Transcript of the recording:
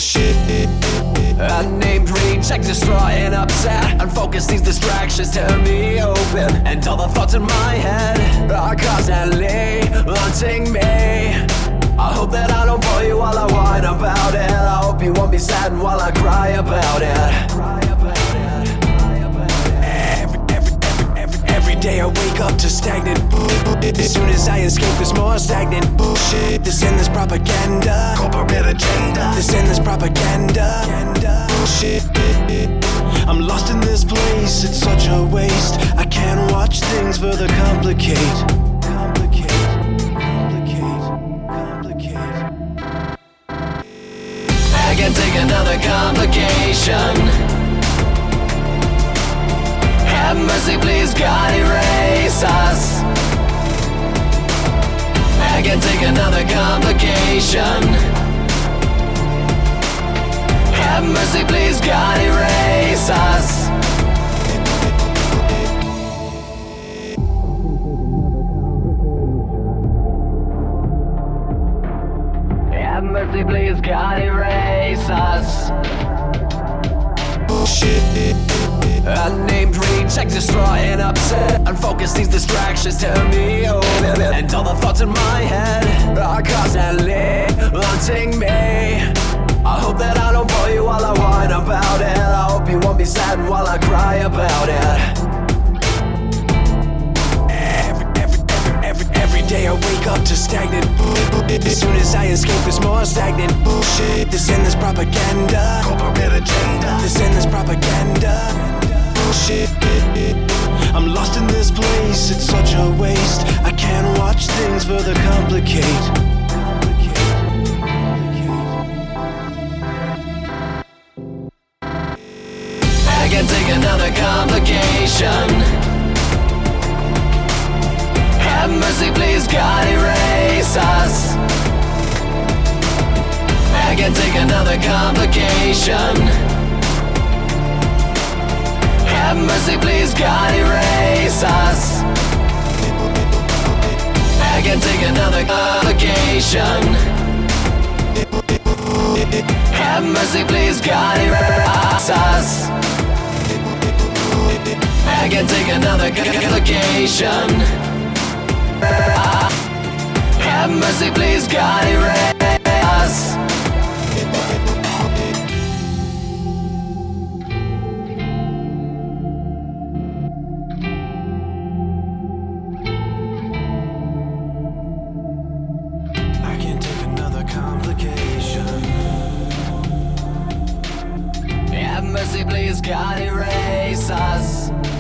bullshit. Unnamed recheck, destroy and upset. Unfocus these distractions, tear me open. And all the thoughts in my head are constantly haunting me. I hope that I don't bore you while I whine about it. I hope you won't be saddened while I cry about it. Every day I wake up to stagnant bullshit. As soon as I escape, there's more stagnant bullshit. This endless propaganda, corporate agenda. This endless propaganda, bullshit. I'm lost in this place, it's such a waste. I can't watch things further complicate. I can take another complication. Have mercy, please, God, erase us. I can take another complication. Have mercy, please, God, erase us. Have mercy, please, God, erase us. Bullshit. Unnamed recheck, destroy and upset. Unfocus these distractions, tear me open. And all the thoughts in my head are constantly haunting me. I hope that I don't bore you while I whine about it. I hope you won't be saddened while I cry about it. Every day I wake up to stagnant bullshit. As soon as I escape, there's more stagnant bullshit. This endless propaganda, corporate agenda. This endless propaganda, bullshit. I'm lost in this place, it's such a waste. I can't watch things further complicate. I can take another complication. Have mercy, please, God, erase us. I can take another complication. Have mercy, please, God, erase us. I can take another complication. Have mercy, please, God, erase us. I can take another complication. Have mercy, please, God, erase us. I can't take another complication. Have mercy, please, God, erase us.